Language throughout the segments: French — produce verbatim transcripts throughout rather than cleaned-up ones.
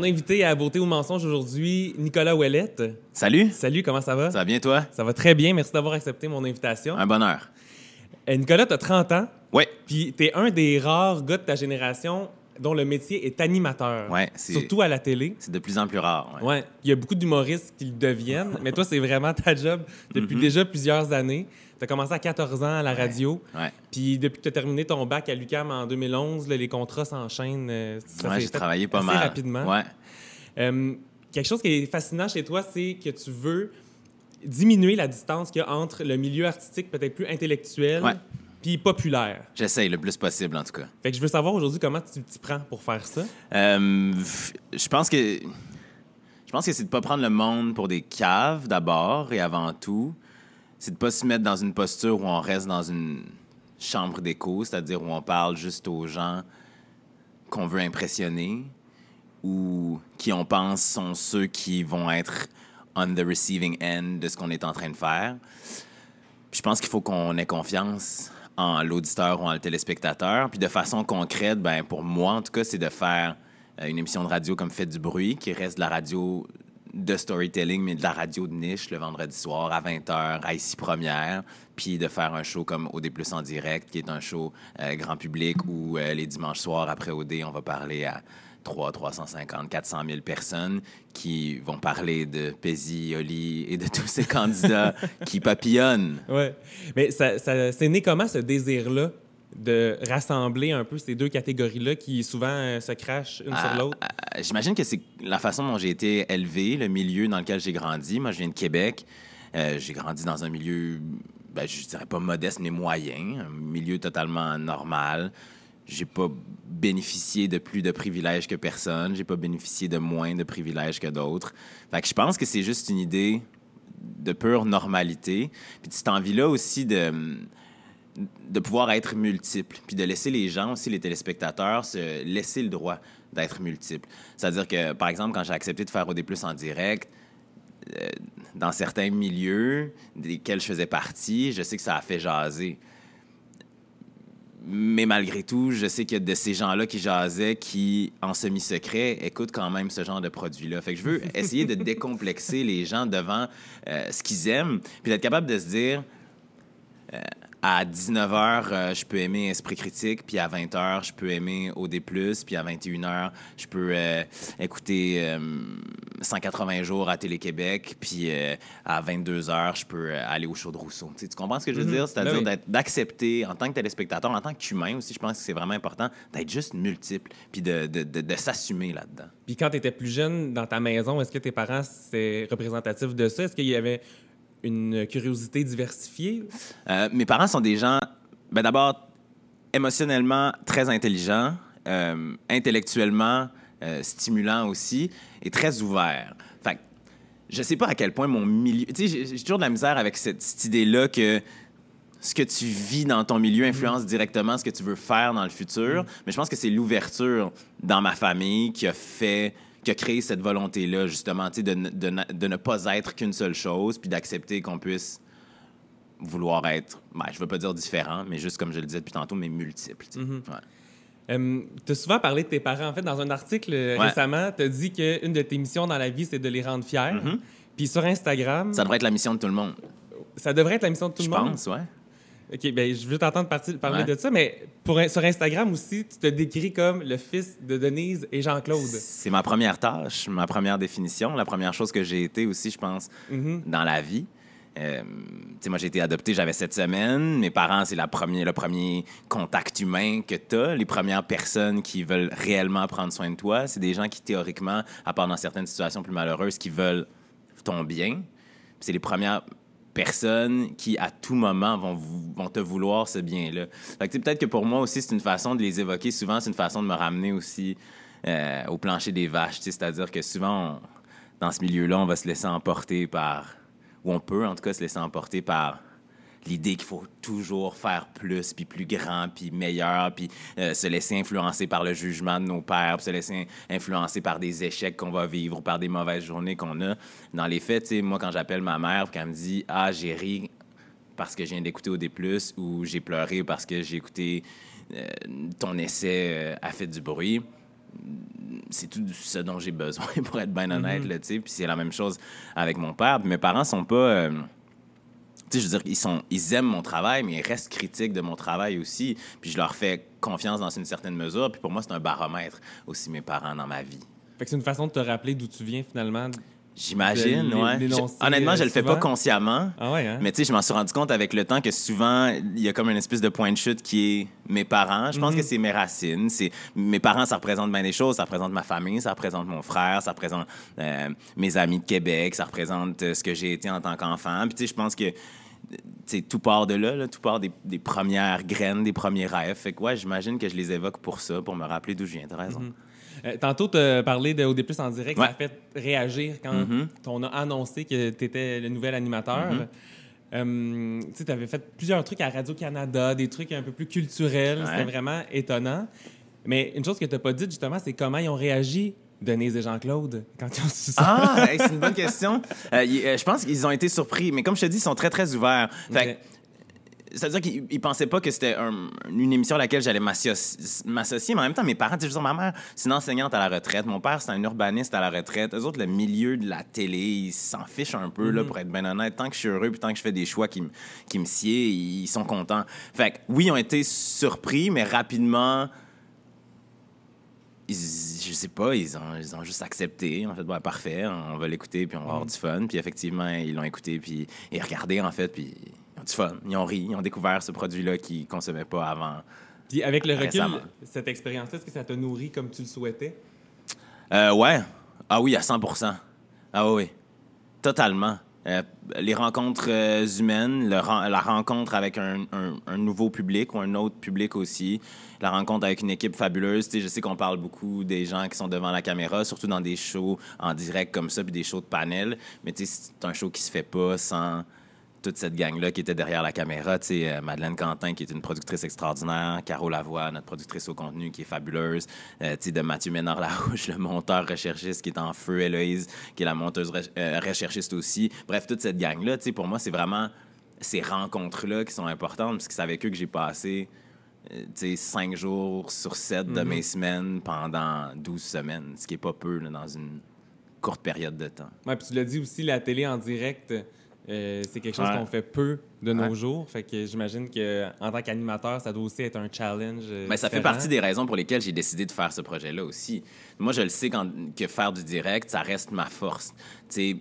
Mon invité à Beauté ou Mensonge aujourd'hui, Nicolas Ouellette. Salut. Salut, comment ça va? Ça va bien, toi? Ça va très bien, merci d'avoir accepté mon invitation. Un bonheur. Euh, Nicolas, tu as trente ans. Oui. Puis tu es un des rares gars de ta génération dont le métier est animateur. Ouais, c'est... Surtout à la télé. C'est de plus en plus rare. Ouais. Ouais. Il y a beaucoup d'humoristes qui le deviennent, mais toi, c'est vraiment ta job depuis Mm-hmm. déjà plusieurs années. Tu as commencé à quatorze ans à la radio. Ouais. Puis depuis que tu as terminé ton bac à l'U Q A M en deux mille onze, là, les contrats s'enchaînent. euh, ça Ouais, s'est j'ai fait travaillé pas assez mal. rapidement. Ouais. Euh, quelque chose qui est fascinant chez toi, c'est que tu veux diminuer la distance qu'il y a entre le milieu artistique peut-être plus intellectuel Ouais. puis populaire. J'essaye le plus possible, en tout cas. Fait que je veux savoir aujourd'hui comment tu t'y prends pour faire ça. Euh, je pense que... Je pense que c'est de pas prendre le monde pour des caves, d'abord et avant tout. C'est de pas se mettre dans une posture où on reste dans une chambre d'écho, c'est-à-dire où on parle juste aux gens qu'on veut impressionner ou qui, on pense, sont ceux qui vont être on the receiving end de ce qu'on est en train de faire. Puis je pense qu'il faut qu'on ait confiance en l'auditeur ou en le téléspectateur. Puis de façon concrète, ben pour moi, en tout cas, c'est de faire euh, une émission de radio comme Faites du bruit, qui reste de la radio de storytelling, mais de la radio de niche le vendredi soir à vingt heures à Ici Première, puis de faire un show comme O D plus en direct, qui est un show euh, grand public où euh, les dimanches soirs après O D, on va parler à trois, trois cent cinquante, quatre cent mille personnes qui vont parler de Pézi, Oli et de tous ces candidats qui papillonnent. Ouais. Mais ça, ça, c'est né comment ce désir-là de rassembler un peu ces deux catégories-là qui souvent euh, se crachent une Ah, sur l'autre? ah, J'imagine que c'est la façon dont j'ai été élevé, le milieu dans lequel j'ai grandi. Moi, je viens de Québec. Euh, j'ai grandi dans un milieu, ben, je dirais pas modeste, mais moyen, un milieu totalement normal. J'ai pas bénéficié de plus de privilèges que personne. J'ai pas bénéficié de moins de privilèges que d'autres. Fait que je pense que c'est juste une idée de pure normalité. Puis de cette envie-là aussi de... de pouvoir être multiple, puis de laisser les gens aussi, les téléspectateurs, se laisser le droit d'être multiples. C'est-à-dire que, par exemple, quand j'ai accepté de faire O D plus en direct, euh, dans certains milieux desquels je faisais partie, je sais que ça a fait jaser. Mais malgré tout, je sais qu'il y a de ces gens-là qui jasaient qui, en semi-secret, écoutent quand même ce genre de produit-là. Fait que je veux essayer de décomplexer les gens devant euh, ce qu'ils aiment, puis d'être capable de se dire... Euh, à dix-neuf heures, euh, je peux aimer Esprit Critique, puis à vingt heures, je peux aimer O D plus, puis à vingt et une heures, je peux euh, écouter euh, cent quatre-vingts jours à Télé-Québec, puis euh, à vingt-deux heures, je peux euh, aller au show de Rousseau. Tu sais, tu comprends ce que je veux Mm-hmm. dire? C'est-à-dire Ben oui. d'être, d'accepter, en tant que téléspectateur, en tant qu'humain aussi, je pense que c'est vraiment important d'être juste multiple, puis de, de, de, de s'assumer là-dedans. Puis quand tu étais plus jeune, dans ta maison, est-ce que tes parents, c'est représentatif de ça? Est-ce qu'il y avait une curiosité diversifiée? Euh, mes parents sont des gens, ben d'abord, émotionnellement très intelligents, euh, intellectuellement euh, stimulants aussi, et très ouverts. Fait que je sais pas à quel point mon milieu... Tu sais, j'ai, j'ai toujours de la misère avec cette, cette idée-là que ce que tu vis dans ton milieu influence directement ce que tu veux faire dans le futur. Mais je pense que c'est l'ouverture dans ma famille qui a fait... qui a créé cette volonté-là, justement, tu sais, de, de, de ne pas être qu'une seule chose, puis d'accepter qu'on puisse vouloir être, ben, je veux pas dire différent, mais juste comme je le disais depuis tantôt, mais multiple. Tu sais. Mm-hmm. Ouais. Euh, tu as souvent parlé de tes parents. En fait, dans un article euh, Ouais. récemment, tu as dit qu'une de tes missions dans la vie, c'est de les rendre fiers. Mm-hmm. Puis sur Instagram, Ça devrait être la mission de tout le monde. ça devrait être la mission de tout Je le monde. pense, ouais. OK, bien, je veux t'entendre partir- parler Ouais. de ça, mais pour, sur Instagram aussi, tu te décris comme le fils de Denise et Jean-Claude. C'est ma première tâche, ma première définition, la première chose que j'ai été aussi, je pense, Mm-hmm. dans la vie. Euh, tu sais, moi, j'ai été adopté, j'avais sept semaines. Mes parents, c'est la première, le premier contact humain que tu as. Les premières personnes qui veulent réellement prendre soin de toi, c'est des gens qui, théoriquement, à part dans certaines situations plus malheureuses, qui veulent ton bien. Puis c'est les premières personnes qui, à tout moment, vont, vou- vont te vouloir ce bien-là. Fait que, tu sais, peut-être que pour moi aussi, c'est une façon de les évoquer. Souvent, c'est une façon de me ramener aussi euh, au plancher des vaches. Tu sais, c'est-à-dire que souvent, on- dans ce milieu-là, on va se laisser emporter par... ou on peut, en tout cas, se laisser emporter par l'idée qu'il faut toujours faire plus, puis plus grand, puis meilleur, puis euh, se laisser influencer par le jugement de nos pères, puis se laisser influencer par des échecs qu'on va vivre ou par des mauvaises journées qu'on a. Dans les faits, tu sais, moi, quand j'appelle ma mère, puis qu'elle me dit « Ah, j'ai ri parce que je viens d'écouter O D plus » ou « J'ai pleuré parce que j'ai écouté euh, ton essai euh, a fait du bruit », c'est tout ce dont j'ai besoin, pour être bien honnête, Mm-hmm. là, tu sais. Puis c'est la même chose avec mon père. Puis mes parents sont pas... euh, tu sais, je veux dire, ils, sont, ils aiment mon travail, mais ils restent critiques de mon travail aussi. Puis je leur fais confiance dans une certaine mesure. Puis pour moi, c'est un baromètre aussi, mes parents, dans ma vie. Fait que c'est une façon de te rappeler d'où tu viens, finalement. J'imagine, De l'é- ouais. l'énoncer, Je- honnêtement, euh, je le fais souvent. pas consciemment. Ah ouais, hein? Mais tu sais, je m'en suis rendu compte avec le temps que souvent, il y a comme une espèce de point de chute qui est mes parents. Je pense Mhm. que c'est mes racines. C'est... Mes parents, ça représente bien des choses. Ça représente ma famille, ça représente mon frère, ça représente euh, mes amis de Québec, ça représente euh, ce que j'ai été en tant qu'enfant. Puis tu sais, je pense que tu sais, tout part de là, là, tout part des, des premières graines, des premiers rêves. Fait que ouais, j'imagine que je les évoque pour ça, pour me rappeler d'où je viens. T'as raison. Mhm. Euh, tantôt, tu as parlé de O D plus en direct, Ouais. ça a fait réagir quand Mhm. on a annoncé que tu étais le nouvel animateur. Mhm. Euh, tu avais fait plusieurs trucs à Radio-Canada, des trucs un peu plus culturels. Ouais. C'était vraiment étonnant. Mais une chose que tu n'as pas dit, justement, c'est comment ils ont réagi, Denise et Jean-Claude, quand ils ont su ça. Ah, hey, c'est une bonne question. Euh, y- euh, je pense qu'ils ont été surpris, mais comme je te dis, ils sont très, très ouverts. Fait que, Ok. c'est-à-dire qu'ils ils pensaient pas que c'était un- une émission à laquelle j'allais m'associ- m'associer, mais en même temps, mes parents, tu sais, je veux dire, ma mère, c'est une enseignante à la retraite. Mon père, c'est un urbaniste à la retraite. Eux autres, le milieu de la télé, ils s'en fichent un peu, là, pour être bien honnête. Tant que je suis heureux puis tant que je fais des choix qui, m- qui me sied, ils sont contents. Fait que, oui, ils ont été surpris, mais rapidement, ils, je sais pas, ils ont, ils ont juste accepté. En fait, ouais, parfait, on va l'écouter, puis on va avoir du fun. Puis effectivement, ils l'ont écouté, puis et regardé, en fait, puis ils ont du fun. Ils ont ri, ils ont découvert ce produit-là qu'ils consommaient pas avant. Puis avec le recul, Récemment. cette expérience-là, est-ce que ça t'a nourri comme tu le souhaitais? Euh, ouais. Ah oui, à cent pour cent. Ah oui, oui. Totalement. Euh, les rencontres euh, humaines, le ren- la rencontre avec un, un- un nouveau public ou un autre public aussi, la rencontre avec une équipe fabuleuse. Tu sais, je sais qu'on parle beaucoup des gens qui sont devant la caméra, surtout dans des shows en direct comme ça, puis des shows de panel. Mais tu sais, c'est un show qui se fait pas sans toute cette gang-là qui était derrière la caméra. Tu sais, euh, Madeleine Quentin, qui est une productrice extraordinaire, Caro Lavoie, notre productrice au contenu, qui est fabuleuse, euh, tu sais, de Mathieu Ménard-Larouche, le monteur recherchiste qui est en feu, Héloïse, qui est la monteuse re- euh, recherchiste aussi. Bref, toute cette gang-là, tu sais, pour moi, c'est vraiment ces rencontres-là qui sont importantes, parce que c'est avec eux que j'ai passé euh, tu sais, cinq jours sur sept de Mhm. mes semaines pendant douze semaines, ce qui est pas peu là, dans une courte période de temps. Ouais, puis tu l'as dit aussi, la télé en direct, euh, c'est quelque chose Ouais. qu'on fait peu de nos Ouais. jours. Fait que j'imagine qu'en tant qu'animateur, ça doit aussi être un challenge. euh, Ben, ça fait différent. partie des raisons pour lesquelles j'ai décidé de faire ce projet-là aussi. Moi, je le sais quand, que faire du direct, ça reste ma force. Tu sais,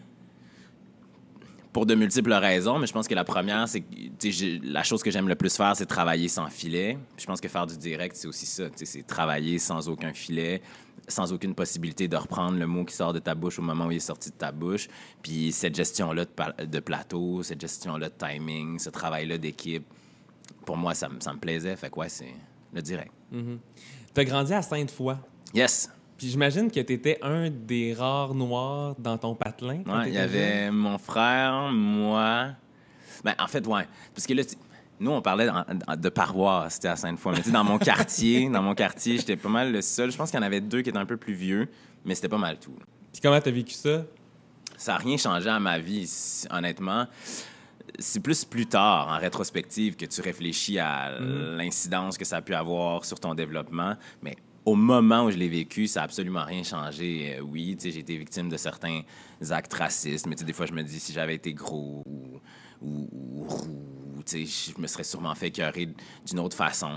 pour de multiples raisons, mais je pense que la première, c'est que tu sais, j'ai- la chose que j'aime le plus faire, c'est travailler sans filet. Puis je pense que faire du direct, c'est aussi ça. Tu sais, c'est travailler sans aucun filet, sans aucune possibilité de reprendre le mot qui sort de ta bouche au moment où il est sorti de ta bouche. Puis cette gestion-là de, pa- de plateau, cette gestion-là de timing, ce travail-là d'équipe, pour moi, ça, me- ça me plaisait. Fait que ouais, c'est le direct. Tu as grandi à Sainte-Foy. Yes. Puis j'imagine que tu étais un des rares noirs dans ton patelin. quand Ouais, il y t'étais jeune. avait mon frère, moi. Ben, en fait, ouais. Parce que là, tu- nous, on parlait en- en- de paroisse, c'était à Sainte-Foy. Mais tu sais, dans mon quartier, dans mon quartier, j'étais pas mal le seul. Je pense qu'il y en avait deux qui étaient un peu plus vieux, mais c'était pas mal tout. Puis comment tu as vécu ça? Ça n'a rien changé à ma vie, si- honnêtement. C'est plus plus tard, en rétrospective, que tu réfléchis à l'incidence que ça a pu avoir sur ton développement. Mais au moment où je l'ai vécu, ça n'a absolument rien changé. Euh, oui, tu sais, j'ai été victime de certains actes racistes, mais tu sais, des fois, je me dis, si j'avais été gros ou, ou, ou roux, tu sais, je me serais sûrement fait écœurer d'une autre façon.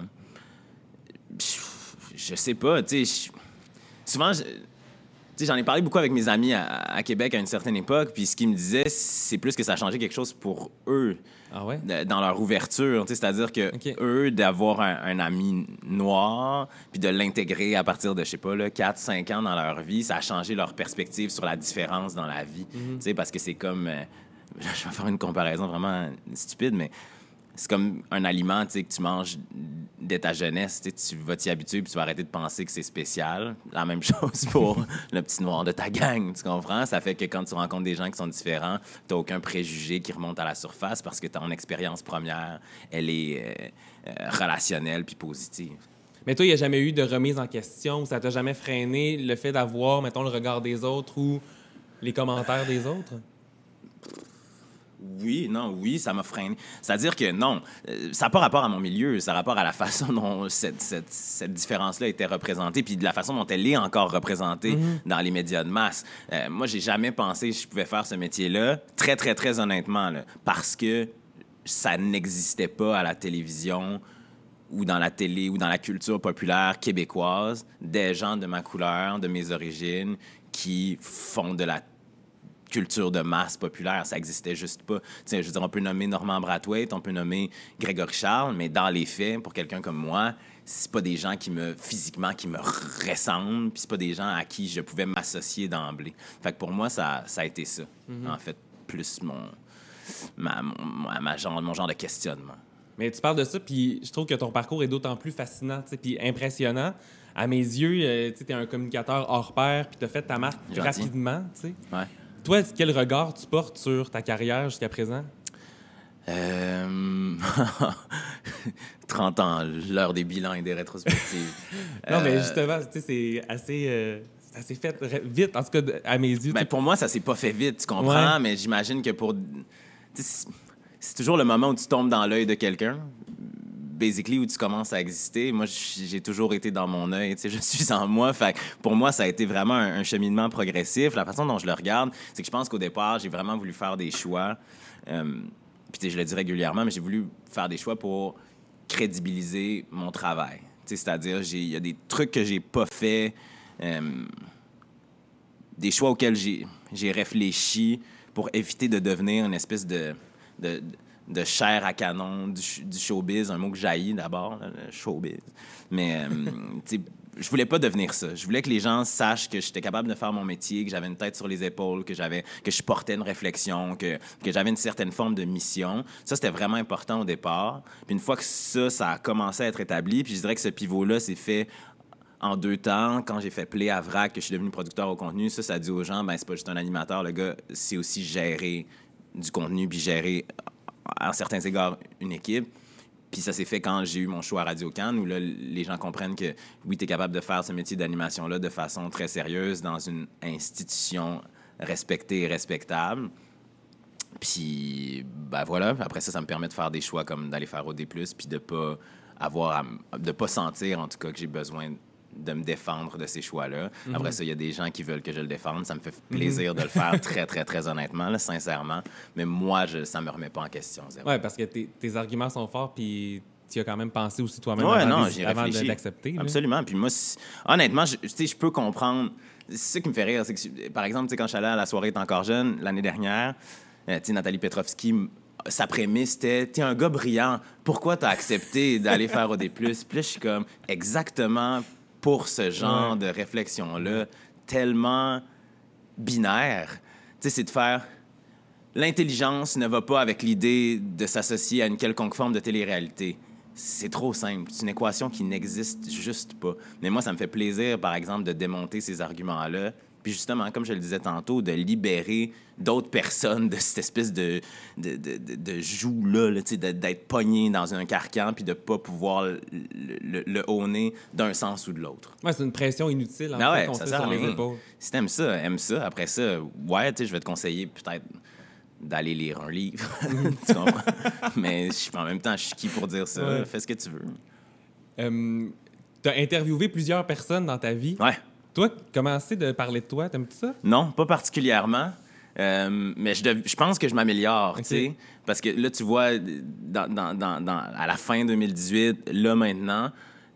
Je, je sais pas, tu sais, je- souvent... je- Tu sais, j'en ai parlé beaucoup avec mes amis à, à Québec à une certaine époque, puis ce qu'ils me disaient, c'est plus que ça a changé quelque chose pour eux Ah ouais? de- dans leur ouverture. Tu sais, c'est-à-dire que Ok. eux, d'avoir un, un ami noir, puis de l'intégrer à partir de, je sais pas, là, quatre cinq ans dans leur vie, ça a changé leur perspective sur la différence dans la vie. Tu sais, parce que c'est comme... euh, je vais faire une comparaison vraiment stupide, mais c'est comme un aliment, tu sais, que tu manges dès ta jeunesse. Tu sais, tu vas t'y habituer puis tu vas arrêter de penser que c'est spécial. La même chose pour le petit noir de ta gang, tu comprends? Ça fait que quand tu rencontres des gens qui sont différents, tu n'as aucun préjugé qui remonte à la surface parce que ton expérience première, elle est euh, euh, relationnelle puis positive. Mais toi, il n'y a jamais eu de remise en question, ça t'a jamais freiné le fait d'avoir, mettons, le regard des autres ou les commentaires des autres? Oui, non, oui, ça m'a freiné. C'est-à-dire que non, euh, ça n'a pas rapport à mon milieu, ça a rapport à la façon dont cette, cette, cette différence-là était représentée, puis de la façon dont elle est encore représentée mm-hmm. dans les médias de masse. Euh, moi, j'ai jamais pensé que je pouvais faire ce métier-là, très, très, très honnêtement, là, parce que ça n'existait pas à la télévision ou dans la télé ou dans la culture populaire québécoise, des gens de ma couleur, de mes origines, qui font de la culture de masse populaire, ça existait juste pas. T'sais, je veux dire, on peut nommer Normand Brathwaite, on peut nommer Grégory Charles, mais dans les faits, pour quelqu'un comme moi, c'est pas des gens qui me, physiquement, qui me ressemblent, puis c'est pas des gens à qui je pouvais m'associer d'emblée. Fait que pour moi, ça, ça a été ça. Mm-hmm. En fait, plus mon, ma, mon, ma genre, mon genre de questionnement. Mais tu parles de ça, puis je trouve que ton parcours est d'autant plus fascinant, puis impressionnant. À mes yeux, euh, tu es un communicateur hors pair, puis tu as fait ta marque Gentil. rapidement, tu sais. Ouais. Toi, quel regard tu portes sur ta carrière jusqu'à présent? Euh... trente ans, l'heure des bilans et des rétrospectives. non, euh... mais justement, tu sais, c'est assez... Euh... Ça s'est fait vite, en tout cas, à mes yeux. Ben, pour moi, ça s'est pas fait vite, tu comprends? Ouais. Mais j'imagine que pour... C'est toujours le moment où tu tombes dans l'œil de quelqu'un, basically, où tu commences à exister. Moi, j'ai toujours été dans mon œil, tu sais, je suis en moi. Fait que pour moi, ça a été vraiment un, un cheminement progressif. La façon dont je le regarde, c'est que je pense qu'au départ, j'ai vraiment voulu faire des choix. Euh, puis, tu sais, je le dis régulièrement, mais j'ai voulu faire des choix pour crédibiliser mon travail. Tu sais, c'est-à-dire, il y a des trucs que j'ai pas fait, euh, des choix auxquels j'ai, j'ai réfléchi pour éviter de devenir une espèce de... de, de de chair à canon du, du showbiz, un mot que j'haïs d'abord, là, le showbiz. Mais, euh, tu sais, je voulais pas devenir ça. Je voulais que les gens sachent que j'étais capable de faire mon métier, que j'avais une tête sur les épaules, que j'avais, que je portais une réflexion, que, que j'avais une certaine forme de mission. Ça, c'était vraiment important au départ. Puis une fois que ça, ça a commencé à être établi, puis je dirais que ce pivot-là s'est fait en deux temps. Quand j'ai fait Play à Vrac, que je suis devenu producteur au contenu, ça, ça dit aux gens, ben c'est pas juste un animateur, le gars, c'est aussi gérer du contenu, puis gérer... à certains égards, une équipe. Puis ça s'est fait quand j'ai eu mon show à Radio-Can, où là, les gens comprennent que, oui, tu es capable de faire ce métier d'animation-là de façon très sérieuse dans une institution respectée et respectable. Puis, ben voilà. Après ça, ça me permet de faire des choix comme d'aller faire O D plus, puis de pas avoir à, de pas sentir, en tout cas, que j'ai besoin de me défendre de ces choix-là. Mm-hmm. Après ça, il y a des gens qui veulent que je le défende. Ça me fait plaisir mm-hmm. de le faire très, très, très honnêtement, là, sincèrement. Mais moi, je, ça me remet pas en question. Oui, parce que tes, tes arguments sont forts, puis tu as quand même pensé aussi toi-même ouais, avant, non, des, j'ai avant réfléchi. de l'accepter. Absolument. Puis moi, honnêtement, je, je peux comprendre... C'est ça qui me fait rire. C'est que, par exemple, quand je suis allé à la soirée T'es encore jeune, l'année dernière, euh, Nathalie Petrovski... sa prémisse, c'était « T'es un gars brillant, pourquoi t'as accepté d'aller faire O D plus? » Puis là, je suis comme « Exactement pour ce genre ouais. de réflexion-là, tellement binaire. » Tu sais, c'est de faire... L'intelligence ne va pas avec l'idée de s'associer à une quelconque forme de télé-réalité. C'est trop simple. C'est une équation qui n'existe juste pas. Mais moi, ça me fait plaisir, par exemple, de démonter ces arguments-là. Puis justement, comme je le disais tantôt, de libérer d'autres personnes de cette espèce de, de, de, de, de joug-là, là, d'être pogné dans un carcan puis de ne pas pouvoir le, le, le honner d'un sens ou de l'autre. Ouais, c'est une pression inutile, en ah fait, ouais, qu'on ça fait sert sur à les rien. épaules. Si t'aimes ça, aime ça. Après ça, ouais, tu sais, je vais te conseiller peut-être d'aller lire un livre. Tu comprends? Mais en même temps, je suis qui pour dire ça? Ouais. Fais ce que tu veux. Euh, tu as interviewé plusieurs personnes dans ta vie. Ouais. Toi, commencer de parler de toi, t'aimes-tu ça? Non, pas particulièrement. Euh, mais je, dev... je pense que je m'améliore, okay. tu sais. Parce que là, tu vois, dans, dans, dans, dans, à la fin deux mille dix-huit, là, maintenant,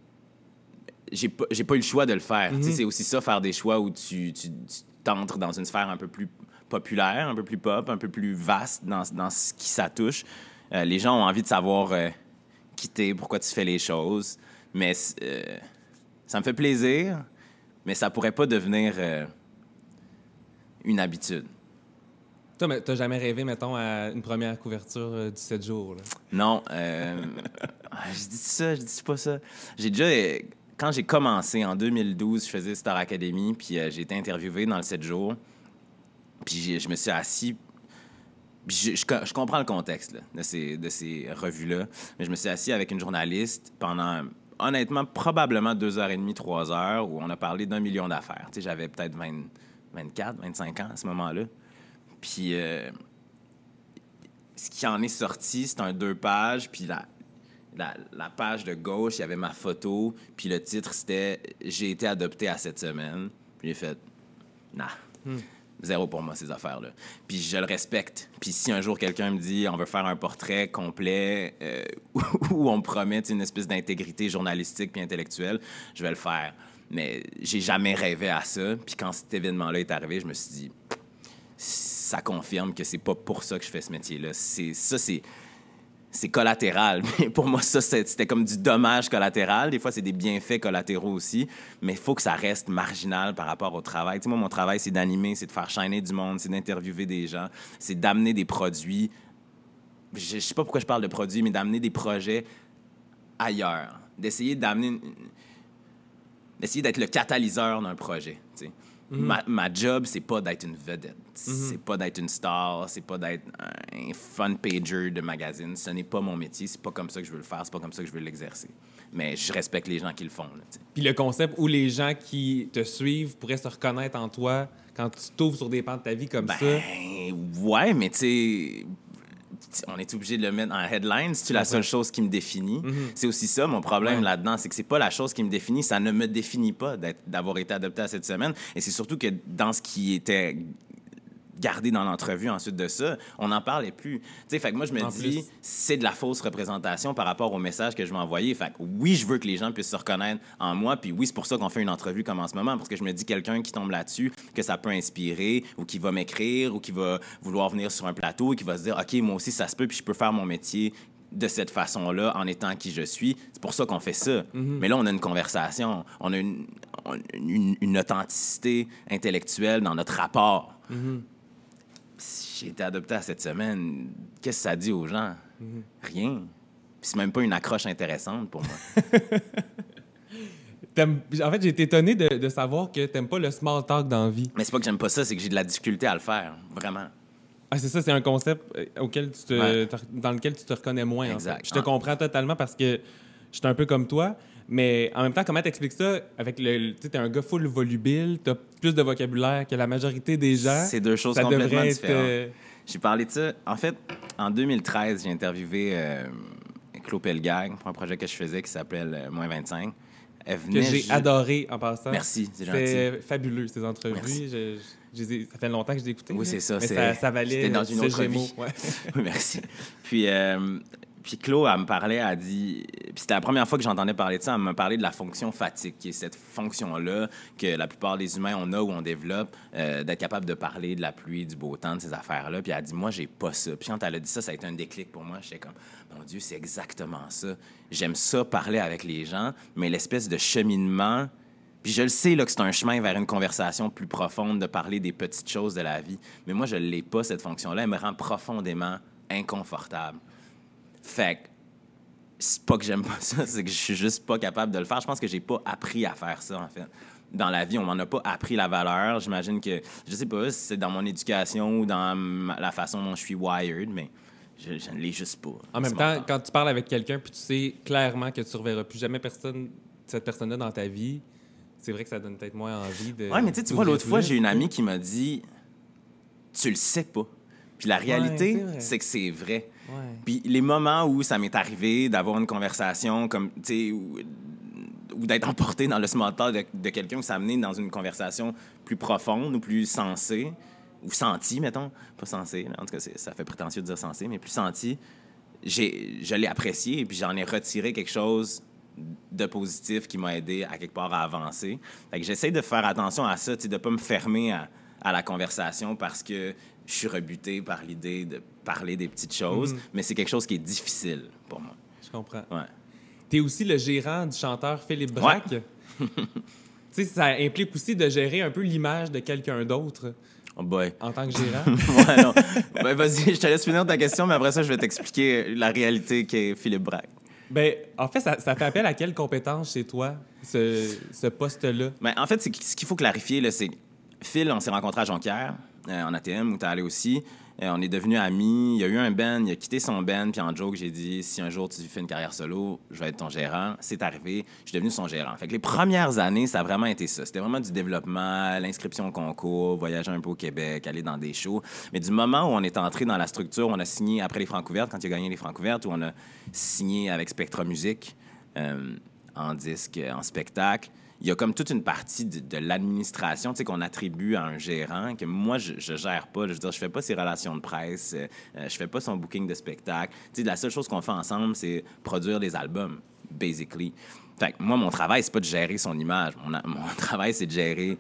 j'ai pas, j'ai pas eu le choix de le faire. Mm-hmm. Tu sais, c'est aussi ça, faire des choix où tu, tu, tu t'entres dans une sphère un peu plus populaire, un peu plus pop, un peu plus vaste dans, dans ce qui ça touche. Euh, les gens ont envie de savoir euh, qui t'es, pourquoi tu fais les choses. Mais euh, ça me fait plaisir. Mais ça pourrait pas devenir euh, une habitude. Toi, mais t'as jamais rêvé, mettons, à une première couverture euh, du sept jours, là? Non. Euh, je dis ça, je dis pas ça. J'ai déjà... Euh, quand j'ai commencé, en deux mille douze, je faisais Star Academy, puis euh, j'ai été interviewé dans le sept jours. Puis je me suis assis... Puis je, je, je comprends le contexte là, de ces, de ces revues-là, mais je me suis assis avec une journaliste pendant... honnêtement, probablement deux heures et demie, trois heures, où on a parlé d'un million d'affaires. Tu sais, j'avais peut-être vingt, vingt-quatre, vingt-cinq ans à ce moment-là. Puis, euh, ce qui en est sorti, c'est un deux pages, puis la, la, la page de gauche, il y avait ma photo, puis le titre, c'était « J'ai été adopté à cette semaine ». Puis j'ai fait « Nah, hmm. zéro pour moi, ces affaires-là ». Puis je le respecte. Puis si un jour quelqu'un me dit « On veut faire un portrait complet euh, » où on me promet une espèce d'intégrité journalistique puis intellectuelle, je vais le faire. Mais j'ai jamais rêvé à ça. Puis quand cet événement-là est arrivé, je me suis dit « Ça confirme que c'est pas pour ça que je fais ce métier-là. C'est, ça, c'est... » c'est collatéral. Mais pour moi, ça, c'était comme du dommage collatéral. Des fois, c'est des bienfaits collatéraux aussi. Mais il faut que ça reste marginal par rapport au travail. Tu sais, moi, mon travail, c'est d'animer, c'est de faire shiner du monde, c'est d'interviewer des gens, c'est d'amener des produits. Je ne sais pas pourquoi je parle de produits, mais d'amener des projets ailleurs. D'essayer d'amener... D'essayer d'être le catalyseur d'un projet, tu sais. Mm-hmm. Ma, ma job, c'est pas d'être une vedette. Mm-hmm. C'est pas d'être une star. C'est pas d'être un fun pager de magazine. Ce n'est pas mon métier. C'est pas comme ça que je veux le faire. C'est pas comme ça que je veux l'exercer. Mais je respecte les gens qui le font. Là, puis le concept où les gens qui te suivent pourraient se reconnaître en toi quand tu t'ouvres sur des pans de ta vie comme ben, ça. Ouais, mais tu sais... on est obligé de le mettre en headline. C'est la seule chose qui me définit. Mm-hmm. C'est aussi ça, mon problème ouais. là-dedans, c'est que c'est pas la chose qui me définit. Ça ne me définit pas d'être, d'avoir été adopté à cette semaine. Et c'est surtout que dans ce qui était gardé dans l'entrevue ensuite de ça, on n'en parlait plus. Tu sais, fait que moi, je me en dis, plus. c'est de la fausse représentation par rapport au message que je vais envoyer. Fait que oui, je veux que les gens puissent se reconnaître en moi, puis oui, c'est pour ça qu'on fait une entrevue comme en ce moment, parce que je me dis, quelqu'un qui tombe là-dessus, que ça peut inspirer, ou qui va m'écrire, ou qui va vouloir venir sur un plateau, et qui va se dire, OK, moi aussi, ça se peut, puis je peux faire mon métier de cette façon-là, en étant qui je suis. C'est pour ça qu'on fait ça. Mm-hmm. Mais là, on a une conversation, on a une, on, une, une authenticité intellectuelle dans notre rapport. Mm-hmm. J'ai été adopté à cette semaine. Qu'est-ce que ça dit aux gens? Mm-hmm. Rien. Puis c'est même pas une accroche intéressante pour moi. En fait, j'ai été étonné de, de savoir que t'aimes pas le small talk dans la vie. Mais c'est pas que j'aime pas ça, c'est que j'ai de la difficulté à le faire. Vraiment. Ah, c'est ça, c'est un concept auquel tu te, ouais. dans lequel tu te reconnais moins. Exact. En fait. Je te ah. comprends totalement parce que je suis un peu comme toi. Mais en même temps, comment t'expliques ça avec le... Tu sais, t'es un gars full volubile, t'as plus de vocabulaire que la majorité des gens. C'est deux choses ça complètement être... différentes. J'ai parlé de ça. En fait, en deux mille treize, j'ai interviewé euh, Claude Pelgag pour un projet que je faisais qui s'appelle euh, Moins vingt-cinq. Elle venait que j'ai ju... adoré en passant. Merci, c'est gentil. C'est fabuleux, ces entrevues. Je, je, je, ça fait longtemps que je l'ai écouté. Oui, c'est ça. Mais c'est... ça, ça valait J'étais dans une autre vie. Ouais. Merci. Puis... Euh, Puis Claude, elle me parlait, elle a dit... Puis c'était la première fois que j'entendais parler de ça, elle me parlait de la fonction fatigue, qui est cette fonction-là que la plupart des humains, on a ou on développe, euh, d'être capable de parler de la pluie, du beau temps, de ces affaires-là. Puis elle a dit, moi, j'ai pas ça. Puis quand elle a dit ça, ça a été un déclic pour moi. J'étais comme, mon Dieu, c'est exactement ça. J'aime ça, parler avec les gens, mais l'espèce de cheminement... Puis je le sais là, que c'est un chemin vers une conversation plus profonde, de parler des petites choses de la vie. Mais moi, je l'ai pas, cette fonction-là. Elle me rend profondément inconfortable. Fait que c'est pas que j'aime pas ça, c'est que je suis juste pas capable de le faire. Je pense que j'ai pas appris à faire ça, en fait. Dans la vie, on m'en a pas appris la valeur. J'imagine que, je sais pas si c'est dans mon éducation ou dans ma, la façon dont je suis wired, mais je, je ne l'ai juste pas. En même temps, quand tu parles avec quelqu'un puis tu sais clairement que tu reverras plus jamais personne, cette personne-là dans ta vie, c'est vrai que ça donne peut-être moins envie de... Ouais, mais tu vois, l'autre fois, j'ai une amie qui m'a dit « Tu le sais pas. » Puis la réalité, ouais, c'est, c'est que c'est vrai. Ouais. Puis les moments où ça m'est arrivé d'avoir une conversation comme, tu sais, ou, ou d'être emporté dans le small talk de, de quelqu'un où ça m'a amené dans une conversation plus profonde ou plus sensée, ou sentie, mettons, pas sensée, en tout cas, c'est, ça fait prétentieux de dire sensée, mais plus sentie, j'ai, je l'ai apprécié et puis j'en ai retiré quelque chose de positif qui m'a aidé à quelque part à avancer. Fait que j'essaie de faire attention à ça, tu sais, de pas me fermer à, à la conversation parce que je suis rebuté par l'idée de parler des petites choses, mm-hmm. mais c'est quelque chose qui est difficile pour moi. Je comprends. Ouais. Tu es aussi le gérant du chanteur Philippe Braque. Ouais. Tu sais, ça implique aussi de gérer un peu l'image de quelqu'un d'autre. Oh boy. En tant que gérant. Ouais, non. Ben, vas-y, je te laisse finir ta question, mais après ça, je vais t'expliquer la réalité qu'est Philippe Braque. Ben, en fait, ça, ça fait appel à quelle compétence chez toi, ce, ce poste-là? Ben, en fait, c'est, ce qu'il faut clarifier, là, c'est Phil, on s'est rencontrés à Jonquière, euh, en A T M, où tu es allé aussi. Euh, on est devenus amis. Il y a eu un band, il a quitté son band, puis en joke, j'ai dit, si un jour tu fais une carrière solo, je vais être ton gérant. C'est arrivé, je suis devenu son gérant. Fait que les premières années, ça a vraiment été ça. C'était vraiment du développement, l'inscription au concours, voyager un peu au Québec, aller dans des shows. Mais du moment où on est entré dans la structure, on a signé après les Francouvertes, quand il a gagné les Francouvertes, où on a signé avec Spectra Musique, euh, en disque, en spectacle, il y a comme toute une partie de, de l'administration, tu sais, qu'on attribue à un gérant, que moi, je, je gère pas. Je veux dire, je fais pas ses relations de presse, euh, je fais pas son booking de spectacle. Tu sais, la seule chose qu'on fait ensemble, c'est produire des albums, basically. Fait que moi, mon travail, c'est pas de gérer son image. Mon, mon travail, c'est de gérer...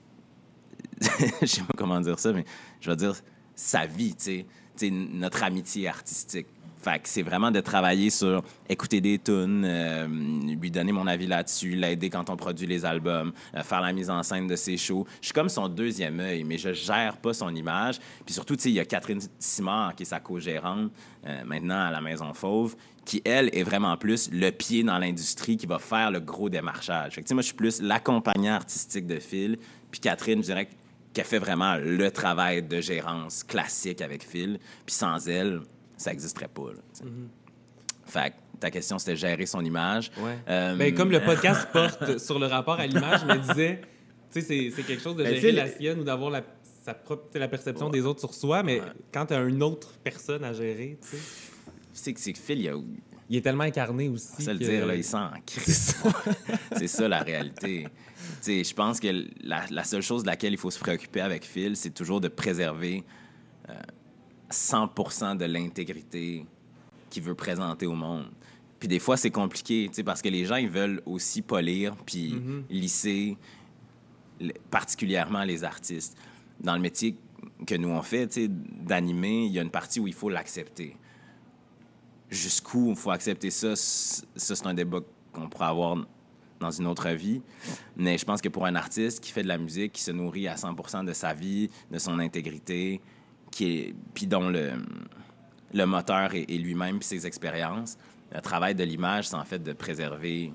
je sais pas comment dire ça, mais je veux dire sa vie, tu sais. Tu sais, notre amitié artistique. Fait que c'est vraiment de travailler sur écouter des tunes, euh, lui donner mon avis là-dessus, l'aider quand on produit les albums, euh, faire la mise en scène de ses shows. Je suis comme son deuxième œil, mais je gère pas son image. Puis surtout, tu sais, il y a Catherine Simard, qui est sa co-gérante, euh, maintenant à la Maison Fauve, qui, elle, est vraiment plus le pied dans l'industrie qui va faire le gros démarchage. Fait que, tu sais, moi, je suis plus l'accompagnant artistique de Phil. Puis Catherine, je dirais qu'elle fait vraiment le travail de gérance classique avec Phil. Puis sans elle... ça n'existerait pas. Là, mm-hmm. Fait que ta question, c'était gérer son image. Ouais. Euh, ben, comme le podcast porte sur le rapport à l'image, je me disais, tu sais, c'est, c'est quelque chose de gérer Phil... la sienne ou d'avoir la, sa propre, la perception ouais. des autres sur soi, mais ouais. quand tu as une autre personne à gérer, tu sais... C'est que, c'est que Phil, il, a... il est tellement incarné aussi. On va se que... le dire, là, il s'en crisse. C'est ça, la réalité. Tu sais, je pense que la, la seule chose de laquelle il faut se préoccuper avec Phil, c'est toujours de préserver... Euh, cent pour cent de l'intégrité qu'il veut présenter au monde. Puis des fois, c'est compliqué, tu sais, parce que les gens, ils veulent aussi polir puis mm-hmm. lisser, particulièrement les artistes. Dans le métier que nous, on fait, tu sais, d'animer, il y a une partie où il faut l'accepter. Jusqu'où il faut accepter ça, ça, c'est un débat qu'on pourra avoir dans une autre vie. Mais je pense que pour un artiste qui fait de la musique, qui se nourrit à cent pour cent de sa vie, de son intégrité, qui est, puis dont le, le moteur est, est lui-même puis ses expériences. Le travail de l'image, c'est en fait de préserver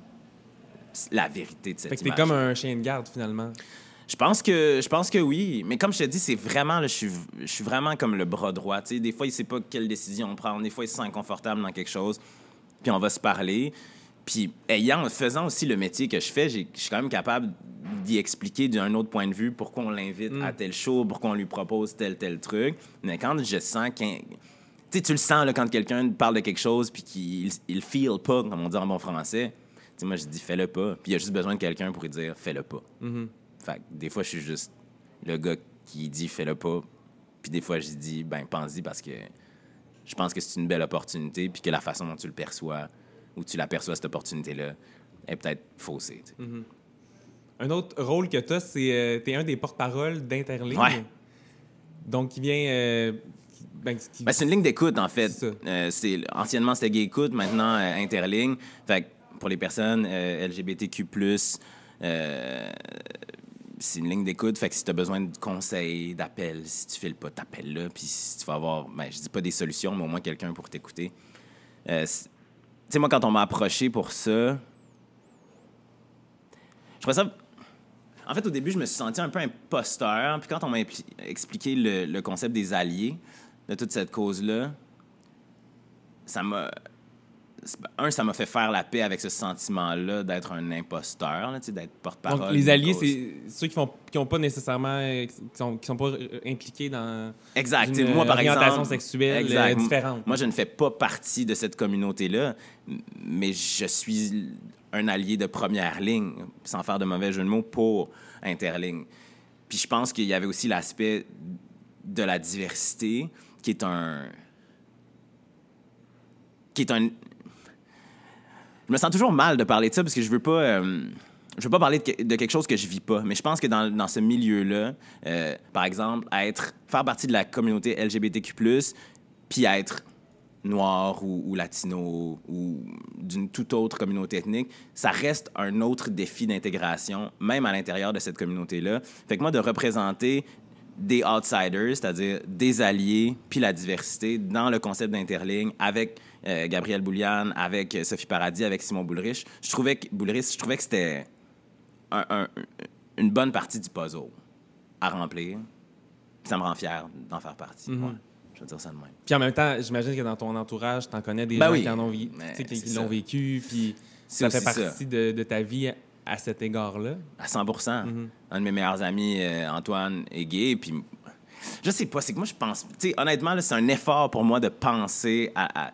la vérité de cette image. Fait que t'es comme un chien de garde, finalement. Je pense que, je pense que oui. Mais comme je te dis, c'est vraiment... Là, je, suis, je suis vraiment comme le bras droit. T'sais, des fois, il sait pas quelle décision prendre. Des fois, il se sent inconfortable dans quelque chose. Puis on va se parler. Puis, ayant, faisant aussi le métier que je fais, je suis quand même capable d'y expliquer d'un autre point de vue pourquoi on l'invite mm. à tel show, pourquoi on lui propose tel, tel truc. Mais quand je sens qu'un... Tu sais, tu le sens là, quand quelqu'un parle de quelque chose puis qu'il il feel pas, comme on dit en bon français. Tu sais, moi, je dis fais-le pas. Puis il y a juste besoin de quelqu'un pour lui dire fais-le pas. Mm-hmm. Fait que des fois, je suis juste le gars qui dit fais-le pas. Puis des fois, je dis ben pense-y parce que je pense que c'est une belle opportunité puis que la façon dont tu le perçois ou tu l'aperçois, cette opportunité-là, est peut-être faussée. Mm-hmm. Un autre rôle que tu as, c'est euh, tu es un des porte-parole d'Interligne. Ouais. Donc, qui vient... Euh, ben, qui... Ben, c'est une ligne d'écoute, en fait. C'est euh, c'est, anciennement, c'était Gay Écoute, maintenant, euh, Interligne. Fait que pour les personnes euh, L G B T Q plus, euh, c'est une ligne d'écoute. Fait que si tu as besoin de conseils, d'appels, si tu files pas, t'appelles là. Puis si tu vas avoir, ben, je dis pas des solutions, mais au moins quelqu'un pour t'écouter. Euh, Tu sais, moi, quand on m'a approché pour ça, je trouvais ça... En fait, au début, je me suis senti un peu imposteur. Puis quand on m'a impli... expliqué le, le concept des alliés de toute cette cause-là, ça m'a... Un, ça m'a fait faire la paix avec ce sentiment-là d'être un imposteur, là, d'être porte-parole. Donc, les alliés, c'est ceux qui n'ont qui pas nécessairement... qui sont, qui sont pas impliqués dans exact. une Moi, par orientation exemple, sexuelle exact. différente. Moi, je ne fais pas partie de cette communauté-là, mais je suis un allié de première ligne, sans faire de mauvais jeu de mots, pour Interligne. Puis je pense qu'il y avait aussi l'aspect de la diversité, qui est un... qui est un... Je me sens toujours mal de parler de ça parce que je veux pas, euh, je veux pas parler de, de quelque chose que je vis pas. Mais je pense que dans, dans ce milieu-là, euh, par exemple, être, faire partie de la communauté L G B T Q plus, puis être noir ou, ou latino ou d'une toute autre communauté ethnique, ça reste un autre défi d'intégration, même à l'intérieur de cette communauté-là. Fait que moi, de représenter des outsiders, c'est-à-dire des alliés, puis la diversité dans le concept d'Interligne avec euh, Gabrielle Bouliane, avec Sophie Paradis, avec Simon Boulrich. Je trouvais que, Boulrich, je trouvais que c'était un, un, une bonne partie du puzzle à remplir. Puis ça me rend fier d'en faire partie. Mm-hmm. Ouais. Je vais dire ça de même. Puis en même temps, j'imagine que dans ton entourage, tu en connais des ben gens oui. qui, en ont, vi- qui, qui l'ont vécu, puis ça fait partie ça. De, de ta vie à cet égard-là. À cent pour cent. Mm-hmm. Un de mes meilleurs amis, euh, Antoine, est gay, puis je sais pas, c'est que moi, je pense... Tu sais, honnêtement, là, c'est un effort pour moi de penser à, à,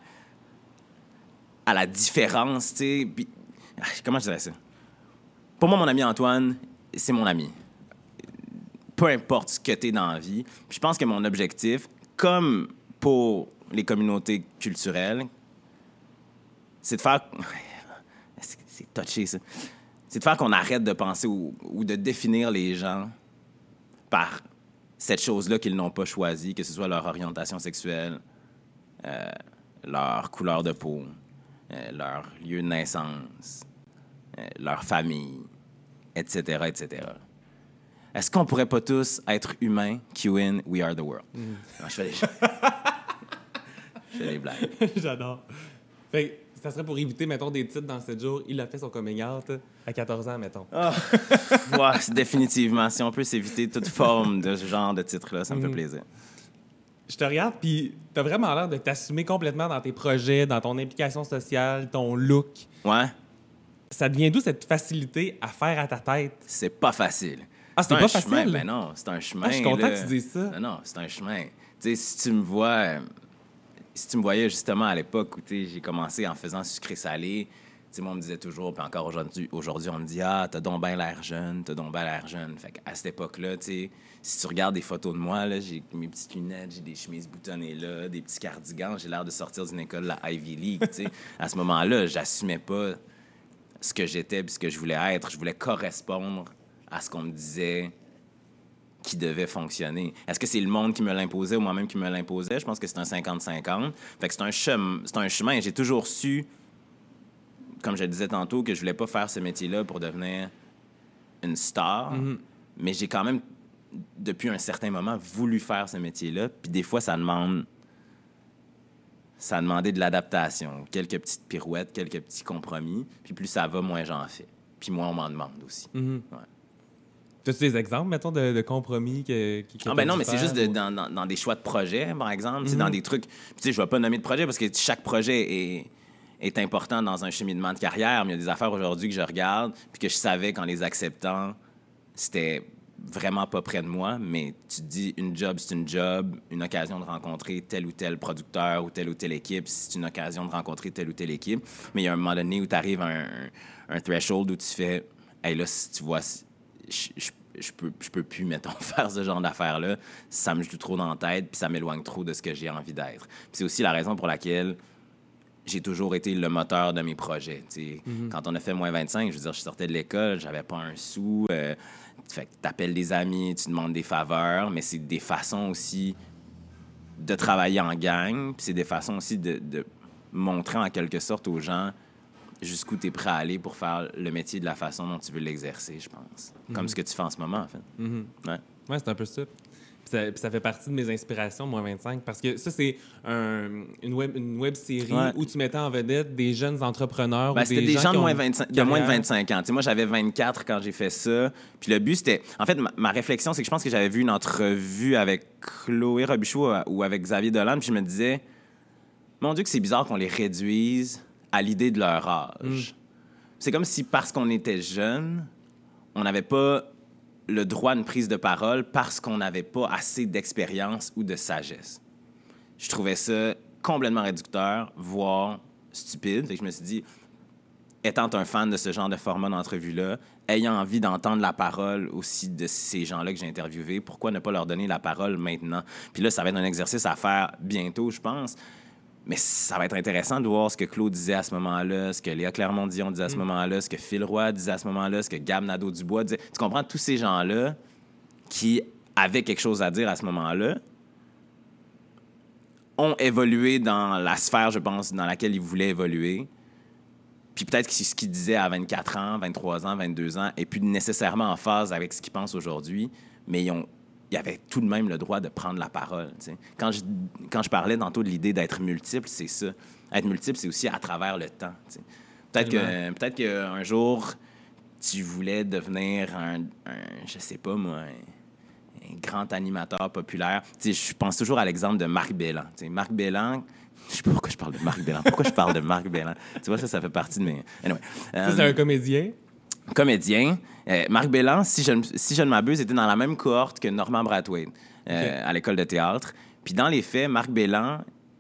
à la différence, tu sais. Puis, comment je dirais ça? Pour moi, mon ami Antoine, c'est mon ami. Peu importe ce que t'es dans la vie. Puis je pense que mon objectif, comme pour les communautés culturelles, c'est de faire... C'est, c'est touché, ça. C'est de faire qu'on arrête de penser ou, ou de définir les gens par cette chose-là qu'ils n'ont pas choisie, que ce soit leur orientation sexuelle, euh, leur couleur de peau, euh, leur lieu de naissance, euh, leur famille, et cetera, et cetera. Est-ce qu'on pourrait pas tous être humains? Q-in, we are the world. Mm. Non, je fais des... je fais des blagues. J'adore. Fait que ça serait pour éviter, mettons, des titres dans sept jours. Il a fait son coming out à quatorze ans, mettons. Oh. Ouais, définitivement. Si on peut s'éviter toute forme de ce genre de titre-là, ça me mm. fait plaisir. Je te regarde, puis t'as vraiment l'air de t'assumer complètement dans tes projets, dans ton implication sociale, ton look. Ouais. Ça devient d'où cette facilité à faire à ta tête? C'est pas facile. Ah, c'est, c'est pas facile? Chemin. Ben non, c'est un chemin. Ah, je suis content là. Que tu dises ça. Non, non, c'est un chemin. Tu sais, si tu me vois... Si tu me voyais justement à l'époque où j'ai commencé en faisant sucré-salé, moi, on me disait toujours, puis encore aujourd'hui, aujourd'hui, on me dit « Ah, t'as donc bien l'air jeune, t'as donc bien l'air jeune. » Fait qu'à cette époque-là, si tu regardes des photos de moi, là, j'ai mes petites lunettes, j'ai des chemises boutonnées là, des petits cardigans, j'ai l'air de sortir d'une école de la Ivy League. À ce moment-là, j'assumais pas ce que j'étais puis ce que je voulais être. Je voulais correspondre à ce qu'on me disait qui devait fonctionner. Est-ce que c'est le monde qui me l'imposait ou moi-même qui me l'imposait? Je pense que c'est un cinquante cinquante. Fait que c'est un chemin. C'est un chemin. J'ai toujours su, comme je le disais tantôt, que je voulais pas faire ce métier-là pour devenir une star. Mm-hmm. Mais j'ai quand même, depuis un certain moment, voulu faire ce métier-là. Puis des fois, ça demande... Ça a demandé de l'adaptation. Quelques petites pirouettes, quelques petits compromis. Puis plus ça va, moins j'en fais. Puis moins on m'en demande aussi. Mm-hmm. Ouais. As-tu des exemples, mettons, de, de compromis que, que Ah ben non, mais faire, c'est juste de, ou... dans, dans, dans des choix de projet, par exemple. Mm-hmm. Dans des trucs... Tu sais, je ne vais pas nommer de projet parce que chaque projet est, est important dans un cheminement de carrière. Mais il y a des affaires aujourd'hui que je regarde puis que je savais qu'en les acceptant, c'était vraiment pas près de moi. Mais tu te dis, une job, c'est une job. Une occasion de rencontrer tel ou tel producteur ou telle ou telle équipe, c'est une occasion de rencontrer telle ou telle équipe. Mais il y a un moment donné où tu arrives à un, un threshold où tu fais... Hey, là, si tu vois... Je, je, je, peux, je peux plus, mettons, faire ce genre d'affaires-là. Ça me joue trop dans la tête, puis ça m'éloigne trop de ce que j'ai envie d'être. Puis c'est aussi la raison pour laquelle j'ai toujours été le moteur de mes projets. Mm-hmm. Quand on a fait moins vingt-cinq, je veux dire, je sortais de l'école, j'avais pas un sou. Euh, fait que t'appelles des amis, tu demandes des faveurs, mais c'est des façons aussi de travailler en gang, puis c'est des façons aussi de, de montrer en quelque sorte aux gens jusqu'où tu es prêt à aller pour faire le métier de la façon dont tu veux l'exercer, je pense. Mm-hmm. Comme ce que tu fais en ce moment, en fait. Mm-hmm. Ouais. Ouais, c'est un peu ça. Puis ça, puis ça fait partie de mes inspirations, moins vingt-cinq, parce que ça, c'est un, une, web, une web série ouais. où tu mettais en vedette des jeunes entrepreneurs. Ben, ou c'était des, des gens, gens de, moins vingt-cinq, de moins de vingt-cinq ans. T'sais, moi, j'avais vingt-quatre quand j'ai fait ça. Puis le but, c'était... En fait, ma, ma réflexion, c'est que je pense que j'avais vu une entrevue avec Chloé Robichaud ou avec Xavier Dolan, puis je me disais, mon Dieu, que c'est bizarre qu'on les réduise à l'idée de leur âge. Mm. C'est comme si, parce qu'on était jeunes, on n'avait pas le droit à une prise de parole parce qu'on n'avait pas assez d'expérience ou de sagesse. Je trouvais ça complètement réducteur, voire stupide. Fait que je me suis dit, étant un fan de ce genre de format d'entrevue-là, ayant envie d'entendre la parole aussi de ces gens-là que j'ai interviewés, pourquoi ne pas leur donner la parole maintenant? Puis là, ça va être un exercice à faire bientôt, je pense. Mais ça va être intéressant de voir ce que Claude disait à ce moment-là, ce que Léa Clermont-Dion disait à ce mm. moment-là, ce que Phil Roy disait à ce moment-là, ce que Gab Nadeau-Dubois disait. Tu comprends? Tous ces gens-là qui avaient quelque chose à dire à ce moment-là ont évolué dans la sphère, je pense, dans laquelle ils voulaient évoluer. Puis peut-être que ce qu'ils disaient à vingt-quatre ans, vingt-trois ans, vingt-deux ans est plus nécessairement en phase avec ce qu'ils pensent aujourd'hui, mais ils ont... il avait tout de même le droit de prendre la parole. T'sais. Quand je, quand je parlais tantôt de l'idée d'être multiple, c'est ça. Être multiple, c'est aussi à travers le temps. T'sais. Peut-être que, peut-être qu'un jour, tu voulais devenir un, un je sais pas moi, un, un grand animateur populaire. Tu sais, je pense toujours à l'exemple de Marc Bellan. Tu sais, Marc Bellan, je sais pas pourquoi je parle de Marc Bellan. Pourquoi je parle de Marc Bellan? Tu vois, ça, ça fait partie de mes... Anyway. Ça, um, c'est un comédien? Comédien. Euh, Marc Bellan, si je, si je ne m'abuse, était dans la même cohorte que Normand Brathwaite euh, okay. à l'école de théâtre. Puis dans les faits, Marc Bellan,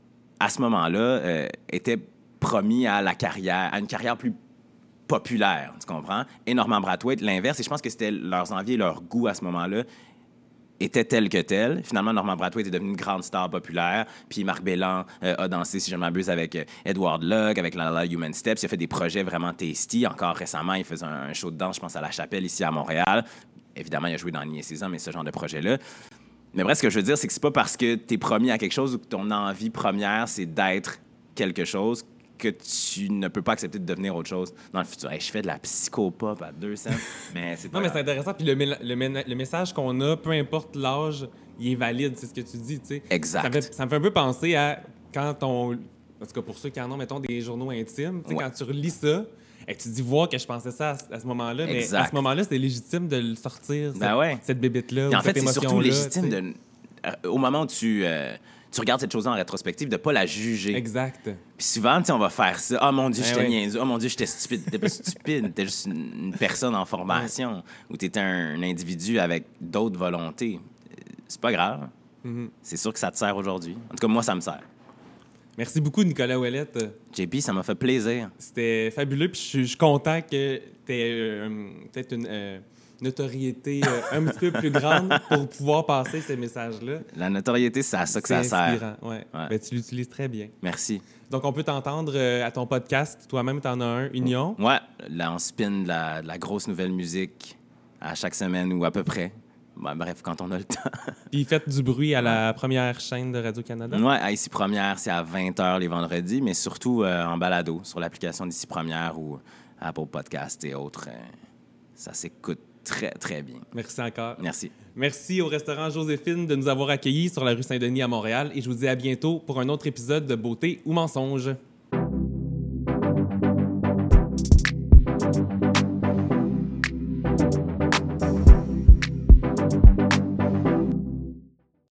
à ce moment-là, euh, était promis à la carrière, à une carrière plus populaire, tu comprends? Et Normand Brathwaite, l'inverse. Et je pense que c'était leurs envies et leur goût à ce moment-là étaient tels que tels. Finalement, Normand Brathwaite est devenu une grande star populaire. Puis Marc Bellan euh, a dansé, si je ne m'abuse, avec euh, Edward Luck, avec La La Human Steps. Il a fait des projets vraiment tasty. Encore récemment, il faisait un, un show de danse, je pense, à La Chapelle, ici à Montréal. Évidemment, il a joué dans Nier six ans, mais ce genre de projet-là. Mais bref, ce que je veux dire, c'est que c'est pas parce que tu es promis à quelque chose ou que ton envie première, c'est d'être quelque chose que tu ne peux pas accepter de devenir autre chose dans le futur. Hey, je fais de la psychopop à deux cents, mais c'est pas Non, grave. mais c'est intéressant. Puis le, le, le message qu'on a, peu importe l'âge, il est valide, c'est ce que tu dis, tu sais. Exact. Ça, fait, ça me fait un peu penser à quand on... En tout cas, pour ceux qui en ont, mettons, des journaux intimes, tu sais, ouais. Quand tu relis ça, et tu te dis, voir que je pensais ça à, à ce moment-là, exact. Mais à ce moment-là, c'était légitime de le sortir, ben cette, ouais. cette bébête-là, et ou en fait, cette c'est surtout légitime t'sais. de... Euh, au moment où tu... Euh... tu regardes cette chose en rétrospective, de ne pas la juger. Exact. Puis souvent, tu sais, on va faire ça. « Ah, oh, mon Dieu, ben j'étais ouais. niaiseux. Oh, mon Dieu, j'étais stupide. » T'étais pas stupide. T'es juste une, une personne en formation ouais. Ou t'étais un, un individu avec d'autres volontés. C'est pas grave. Mm-hmm. C'est sûr que ça te sert aujourd'hui. En tout cas, moi, ça me sert. Merci beaucoup, Nicolas Ouellette. J P, ça m'a fait plaisir. C'était fabuleux. Puis je suis content que tu aies euh, peut-être une... Euh, notoriété euh, un petit peu plus grande pour pouvoir passer ces messages-là. La notoriété, c'est à ça que c'est ça inspirant. sert. Ouais. Ouais. Ben, tu l'utilises très bien. Merci. Donc, on peut t'entendre euh, à ton podcast. Toi-même, tu en as un, Union. Ouais. Là, on spin de la, de la grosse nouvelle musique à chaque semaine ou à peu près. Ben, bref, quand on a le temps. Puis faites du bruit à la première chaîne de Radio-Canada. Oui, à Ici Première, c'est à vingt heures les vendredis, mais surtout euh, en balado sur l'application d'Ici Première ou Apple Podcast et autres. Euh, ça s'écoute très, très bien. Merci encore. Merci. Merci au restaurant Joséphine de nous avoir accueillis sur la rue Saint-Denis à Montréal et je vous dis à bientôt pour un autre épisode de Beauté ou Mensonge. Thank you.